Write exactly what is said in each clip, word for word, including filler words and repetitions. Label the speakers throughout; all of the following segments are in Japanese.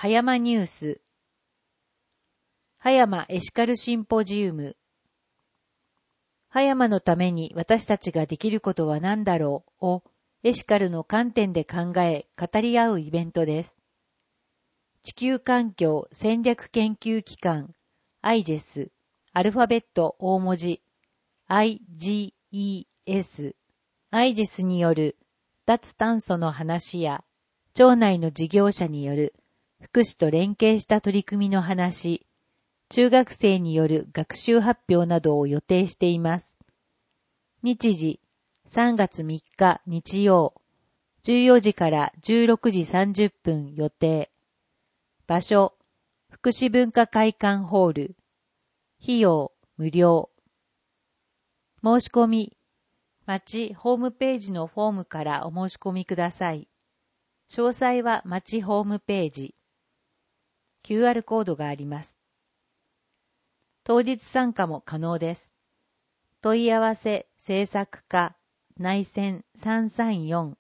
Speaker 1: 葉山ニュース。葉山エシカルシンポジウム。葉山のために私たちができることは何だろうをエシカルの観点で考え語り合うイベントです。地球環境戦略研究機関 アイジェス、アルファベット大文字 アイジーイーエス、アイジェスによる脱炭素の話や町内の事業者による福祉と連携した取り組みの話、中学生による学習発表などを予定しています。日時さんがつみっか日曜、じゅうよじからじゅうろくじさんじゅっぷん予定。場所、福祉文化会館ホール。費用無料。申し込み、町ホームページのフォームからお申し込みください。詳細は町ホームページ。キューアール コードがあります。当日参加も可能です。問い合わせ制作課内線さんさんよん。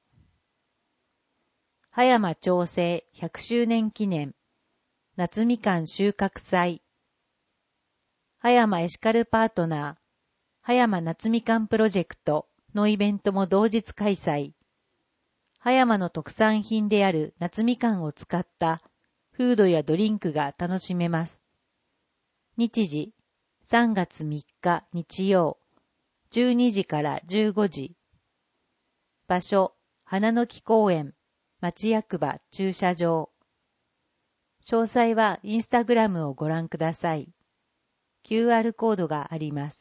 Speaker 1: 葉山町政ひゃくしゅうねん記念夏みかん収穫祭。葉山エシカルパートナー葉山夏みかんプロジェクトのイベントも同日開催。葉山の特産品である夏みかんを使ったフードやドリンクが楽しめます。日時さんがつみっか日曜、じゅうにじからじゅうごじ。場所、花の木公園、町役場駐車場。詳細はインスタグラムをご覧ください。キューアール コードがあります。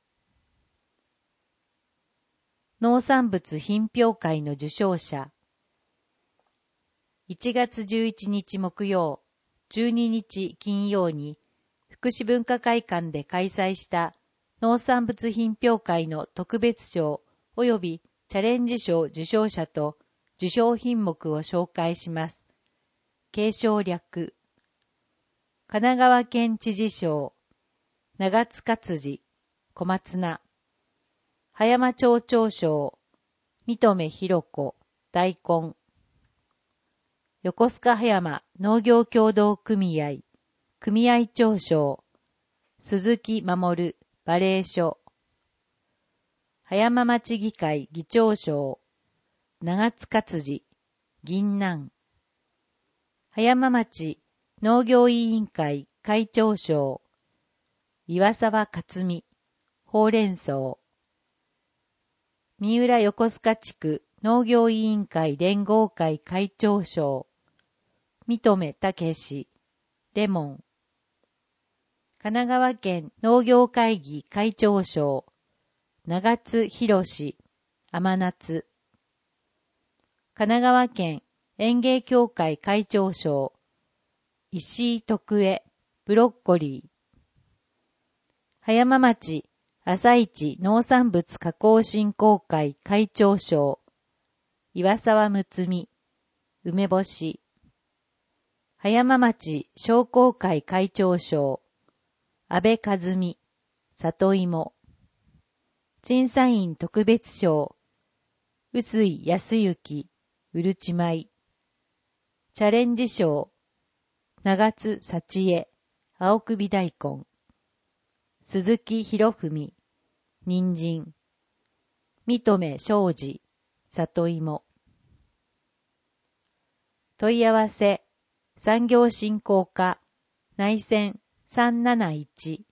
Speaker 1: 農産物品評会の受賞者。いちがつじゅういちにち木曜、じゅうににち金曜に福祉文化会館で開催した農産物品評会の特別賞及びチャレンジ賞受賞者と受賞品目を紹介します。継承略。神奈川県知事賞、長津勝次、小松菜。葉山町長賞、三留弘子、大根。横須賀葉山農業協同組合、組合長賞、鈴木守、馬鈴書。葉山町議会議長賞、長津勝次、銀杏。葉山町農業委員会会長賞、岩沢克美、ほうれん草。三浦横須賀地区農業委員会連合会会長賞、三留武史、レモン。神奈川県農業会議会長賞、長津博史、甘夏。神奈川県園芸協会会長賞、石井徳江、ブロッコリー。葉山町朝市農産物加工振興会会長賞、岩沢睦美、梅干し。葉山町商工会会長賞、安倍和美、里芋。審査員特別賞、臼井康之、うるち米。チャレンジ賞、長津幸恵、青首大根。鈴木博文、人参。三留昌司、里芋。問い合わせ、産業振興課、内線さんなないち。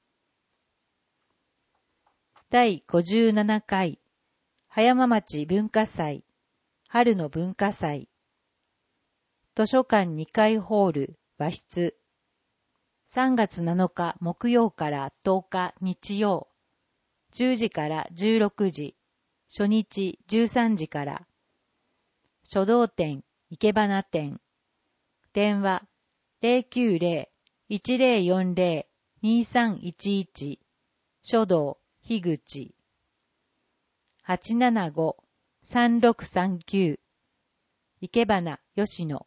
Speaker 1: 第ごじゅうななかい、葉山町文化祭、春の文化祭。図書館にかいホール、和室。さんがつなのか木曜からとおか日曜、じゅうじからじゅうろくじ、初日じゅうさんじから。書道展、生け花展。電話 ゼロきゅうゼロ いちゼロよんゼロ にさんいちいち 書道樋口 はちななご さんろくさんきゅう 生け花吉野。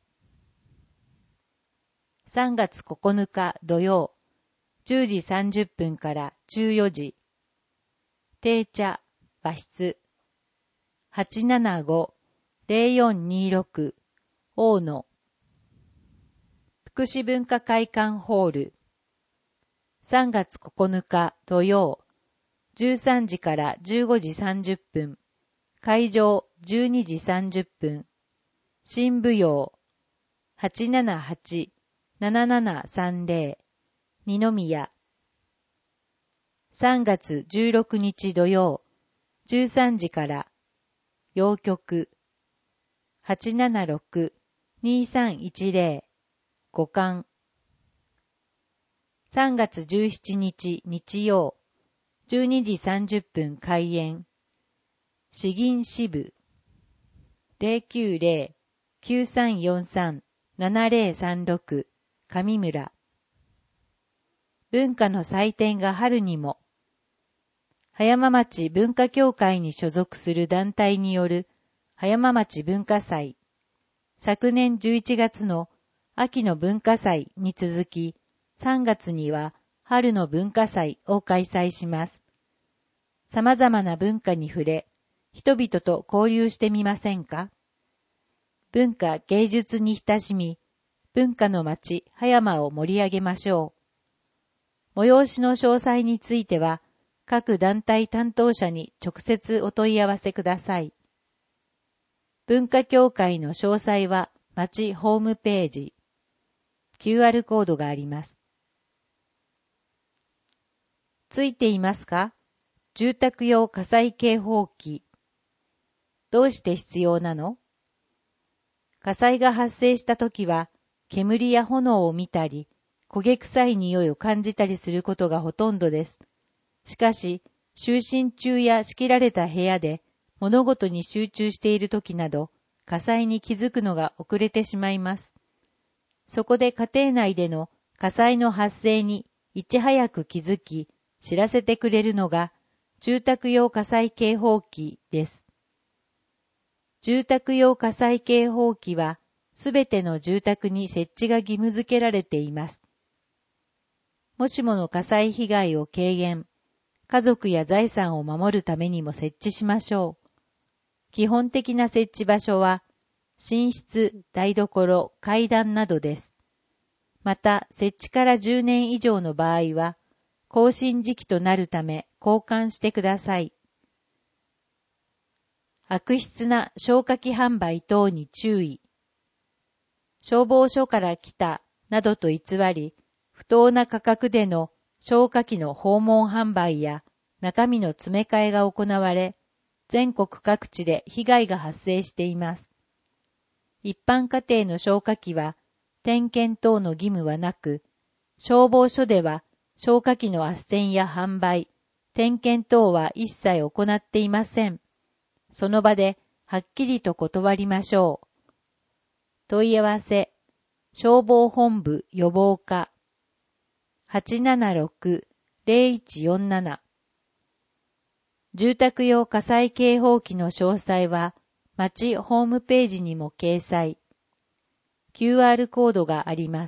Speaker 1: さんがつここのか土曜、じゅうじさんじゅっぷんからじゅうよじ。定茶和室 はち しち ご ゼロ よん に ろ く 大野。 さんがつここのか土曜、じゅうじさんじゅっぷんからじゅうよじ。定茶和室 はち しち ご ゼロ よん に ろ く 大野。 さんがつここのか土曜、じゅうじさんじゅっぷんからじゅうよじ。定茶和室 はち しち ご ゼロ よん に ろ く 大野。 福祉文化会館ホール。さんがつここのか土曜、じゅうさんじからじゅうごじさんじゅっぷん、会場じゅうにじさんじゅっぷん、新舞踊 はちななはちななななさんぜろ 二宮。さんがつじゅうろくにち土曜、じゅうさんじから洋曲 はちななろくにさんいちぜろ 五冠。さんがつじゅうしちにち日曜、じゅうにじさんじゅっぷん開演。詩吟支部 ゼロきゅうゼロ きゅうさんよんさん ななゼロさんろく 上村。文化の祭典が春にも。葉山町文化協会に所属する団体による葉山町文化祭。昨年じゅういちがつの秋の文化祭に続き、さんがつには春の文化祭を開催します。様々な文化に触れ、人々と交流してみませんか？文化芸術に親しみ、文化の町葉山を盛り上げましょう。催しの詳細については、各団体担当者に直接お問い合わせください。文化協会の詳細は町ホームページ。キューアール コードがあります。ついていますか？住宅用火災警報器。どうして必要なの？火災が発生したときは、煙や炎を見たり、焦げ臭い匂いを感じたりすることがほとんどです。しかし、就寝中や仕切られた部屋で物事に集中しているときなど、火災に気づくのが遅れてしまいます。そこで家庭内での火災の発生にいち早く気づき、知らせてくれるのが住宅用火災警報器です。住宅用火災警報器はすべての住宅に設置が義務付けられています。もしもの火災被害を軽減、家族や財産を守るためにも設置しましょう。基本的な設置場所は寝室、台所、階段などです。また、設置からじゅうねん以上の場合は、更新時期となるため交換してください。悪質な消火器販売等に注意。消防署から来たなどと偽り、不当な価格での消火器の訪問販売や中身の詰め替えが行われ、全国各地で被害が発生しています。一般家庭の消火器は点検等の義務はなく、消防署では消火器の斡旋や販売、点検等は一切行っていません。その場ではっきりと断りましょう。問い合わせ、消防本部予防課 はちななろく ゼロいちよんなな。住宅用火災警報器の詳細は町ホームページにも掲載。キューアール コードがあります。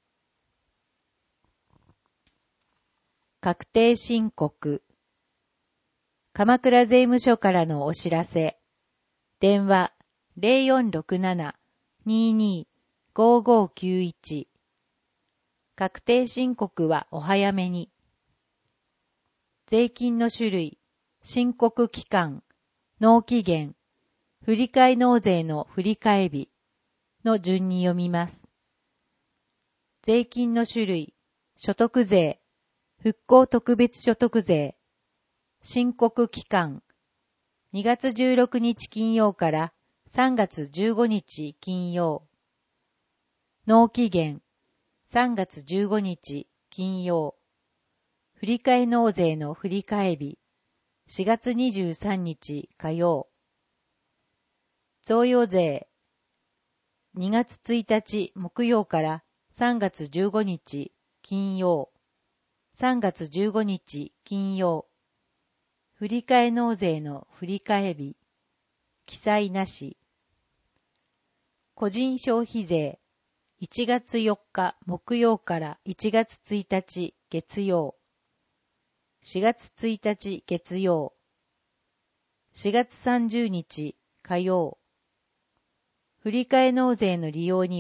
Speaker 1: 確定申告。鎌倉税務署からのお知らせ。電話 ゼロよんろくなな にーにー ごーごーきゅういち。確定申告はお早めに。税金の種類、申告期間、納期限、振替納税の振替日の順に読みます。税金の種類、所得税、復興特別所得税、申告期間、にがつじゅうろくにち金曜からさんがつじゅうごにち金曜。納期限、さんがつじゅうごにち金曜。振替納税の振替日、しがつにじゅうさんにち火曜。贈与税、にがつついたち木曜からさんがつじゅうごにち金曜。さんがつじゅうごにち金曜。振替納税の振替日、記載なし。個人消費税、いちがつよっか木曜からいちがつついたち月曜。しがつついたち月曜。しがつさんじゅうにち火曜。振替納税の利用には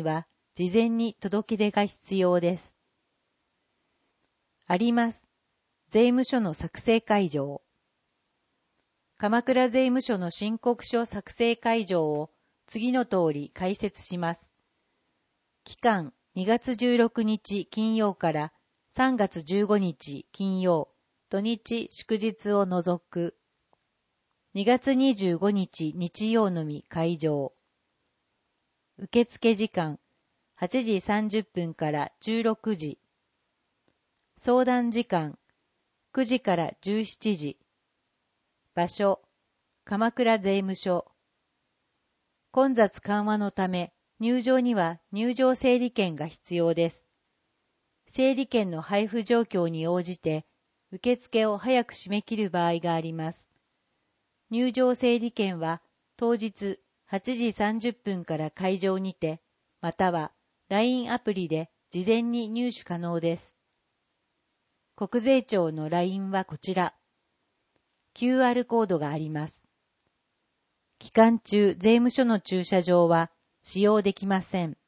Speaker 1: 事前に届け出が必要です。あります。税務署の作成会場。鎌倉税務署の申告書作成会場を次の通り解説します。期間にがつじゅうろくにち金曜からさんがつじゅうごにち金曜、土日祝日を除く。にがつにじゅうごにち日曜のみ会場。受付時間はちじさんじゅっぷんからじゅうろくじ。相談時間くじからじゅうしちじ。場所鎌倉税務署。混雑緩和のため入場には入場整理券が必要です。整理券の配布状況に応じて受付を早く締め切る場合があります。入場整理券は当日はちじさんじゅっぷんから会場にて、または ライン アプリで事前に入手可能です。国税庁の ライン はこちら。キューアール コードがあります。期間中、税務署の駐車場は使用できません。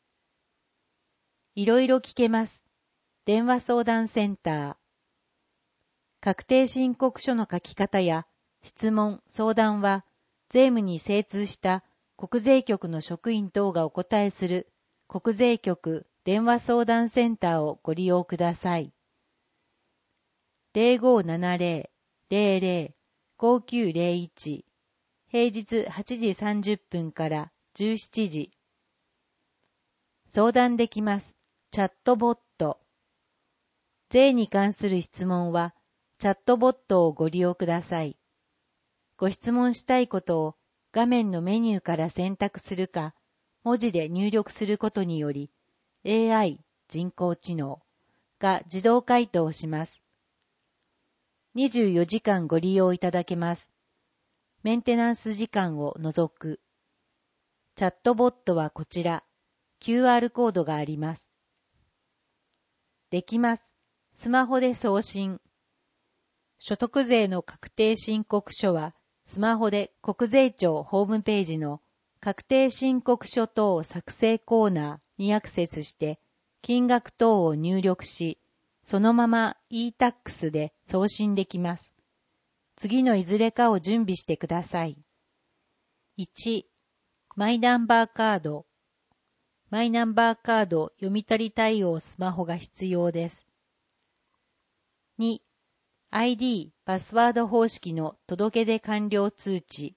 Speaker 1: いろいろ聞けます。電話相談センター。確定申告書の書き方や質問、相談は税務に精通した国税局の職員等がお答えする国税局電話相談センターをご利用ください。ゼロごななゼロ ゼロゼロ ごきゅうゼロいち平日はちじさんじゅっぷんからじゅうしちじ。相談できます。チャットボット。税に関する質問はチャットボットをご利用ください。ご質問したいことを画面のメニューから選択するか、文字で入力することにより、エーアイ 人工知能が自動回答します。にじゅうよじかんご利用いただけます。メンテナンス時間を除く。チャットボットはこちら。キューアール コードがあります。できます。スマホで送信。所得税の確定申告書は、スマホで国税庁ホームページの確定申告書等作成コーナーにアクセスして、金額等を入力し、そのまま イータックス で送信できます。次のいずれかを準備してください。いち、マイナンバーカード。マイナンバーカード読み取り対応スマホが必要です。に、アイディー、パスワード方式の届け出完了通知。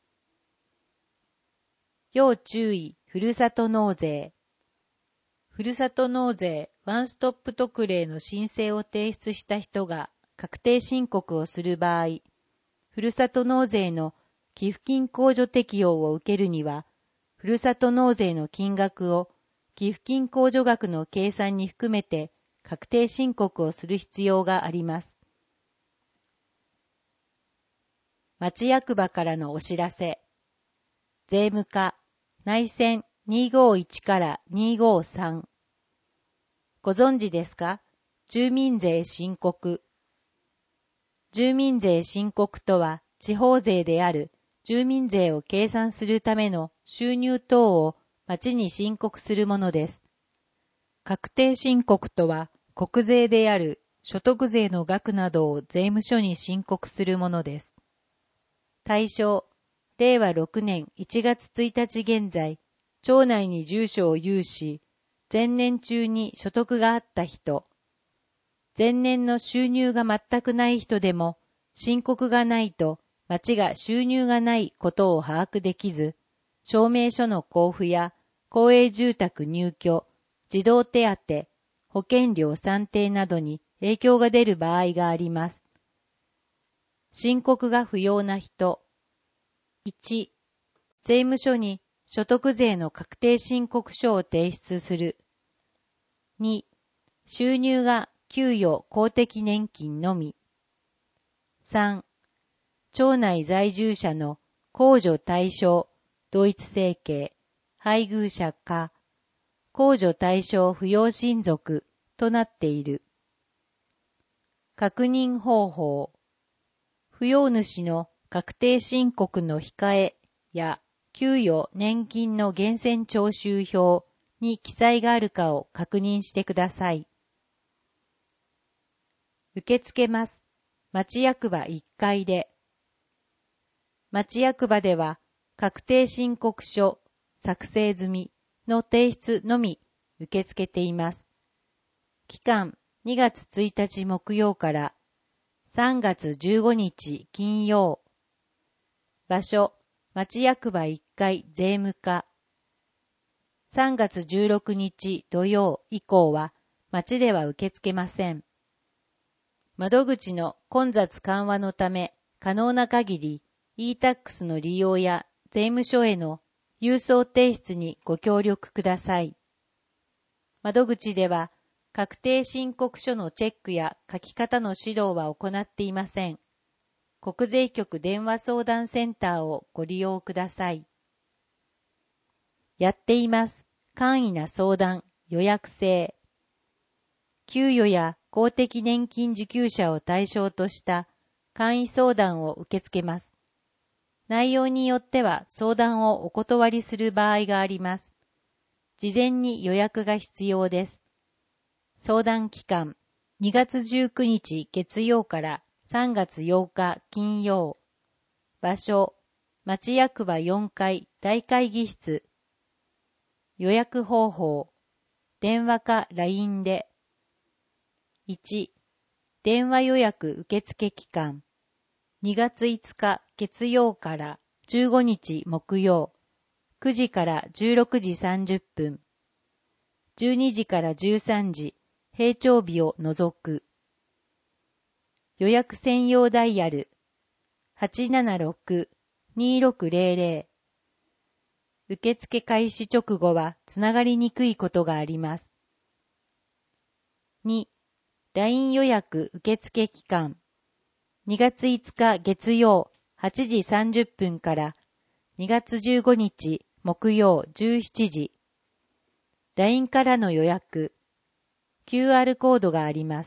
Speaker 1: 要注意、ふるさと納税。ふるさと納税ワンストップ特例の申請を提出した人が確定申告をする場合、ふるさと納税の寄付金控除適用を受けるには、ふるさと納税の金額を寄付金控除額の計算に含めて確定申告をする必要があります。町役場からのお知らせ。税務課、内線にひゃくごじゅういちからにひゃくごじゅうさん。ご存知ですか？住民税申告。住民税申告とは、地方税である住民税を計算するための収入等を町に申告するものです。確定申告とは、国税である所得税の額などを税務署に申告するものです。対象、れいわろくねんいちがつついたち現在、町内に住所を有し、前年中に所得があった人、前年の収入が全くない人でも、申告がないと町が収入がないことを把握できず、証明書の交付や公営住宅入居、児童手当、保険料算定などに影響が出る場合があります。申告が不要な人。いち、税務署に所得税の確定申告書を提出する。に、収入が給与公的年金のみ。さん、町内在住者の控除対象、同一生計、配偶者か、控除対象扶養親族となっている。確認方法。扶養主の確定申告の控えや給与年金の源泉徴収票、 に記載があるかを確認してください。受け付けます。町役場いっかいで。町役場では確定申告書作成済みの提出のみ受け付けています。期間にがつついたち木曜からさんがつじゅうごにち金曜。場所、町役場いっかい税務課。さんがつじゅうろくにち土曜以降は町では受け付けません。窓口の混雑緩和のため可能な限り イータックス の利用や税務署への郵送提出にご協力ください。窓口では確定申告書のチェックや書き方の指導は行っていません。国税局電話相談センターをご利用ください。やっています。簡易な相談、予約制。給与や公的年金受給者を対象とした簡易相談を受け付けます。内容によっては相談をお断りする場合があります。事前に予約が必要です。相談期間、にがつじゅうくにち月曜からさんがつようか金曜。場所、町役場よんかい大会議室。予約方法、電話か ライン で。いち、電話予約受付期間、にがついつか月曜からじゅうごにち木曜、くじからじゅうろくじさんじゅっぷん、じゅうにじからじゅうさんじ、平常日を除く。予約専用ダイヤル、はちななろく にろくぜろぜろ。受付開始直後はつながりにくいことがあります。に、ライン 予約受付期間、にがついつか月曜はちじさんじゅっぷんからにがつじゅうごにち木曜じゅうしちじ。ライン からの予約、キューアール コードがあります。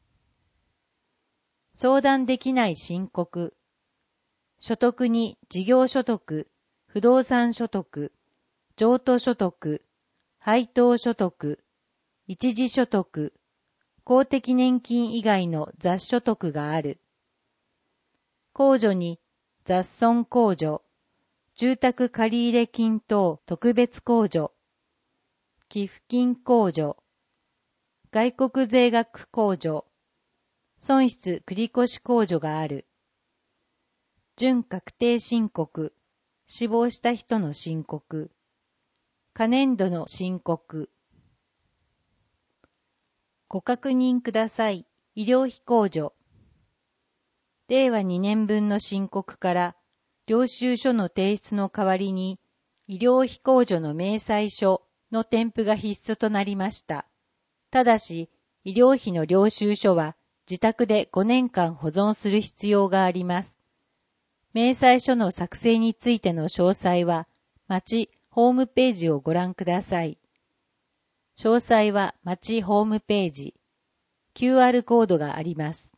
Speaker 1: 相談できない申告、所得に事業所得、不動産所得、譲渡所得、配当所得、一時所得、公的年金以外の雑所得がある。控除に雑損控除、住宅借入金等特別控除、寄付金控除、外国税額控除、損失繰越控除がある。準確定申告、死亡した人の申告、可年度の申告。ご確認ください。医療費控除。れいわにねんぶんの申告から領収書の提出の代わりに医療費控除の明細書の添付が必須となりました。ただし、医療費の領収書は自宅でごねんかん保存する必要があります。明細書の作成についての詳細は、町ホームページをご覧ください。詳細は町ホームページ、キューアール コードがあります。